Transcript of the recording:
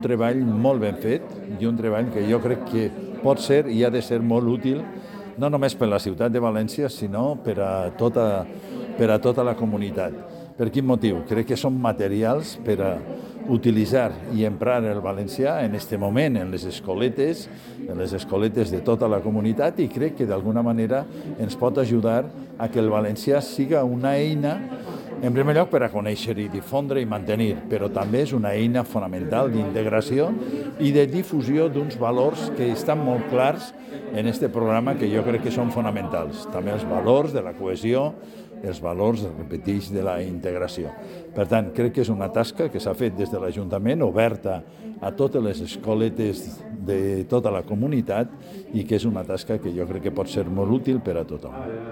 Treball molt ben fet i un treball que jo crec que pot ser i ha de ser molt útil no només per a la ciutat de València, sinó per a tota la comunitat. Per quin motiu? Crec que són materials per a utilitzar i emprar el valencià en aquest moment en les escoletes de tota la comunitat, i crec que d'alguna manera ens pot ajudar a que el valencià siga una eina, en primer lloc, per a conèixer i difondre i mantenir, però també és una eina fonamental d'integració i de difusió d'uns valors que estan molt clars en aquest programa, que jo crec que són fonamentals. També els valors de la cohesió, els valors, repeteix, de la integració. Per tant, crec que és una tasca que s'ha fet des de l'Ajuntament, oberta a totes les escoletes de tota la comunitat, i que és una tasca que jo crec que pot ser molt útil per a tothom.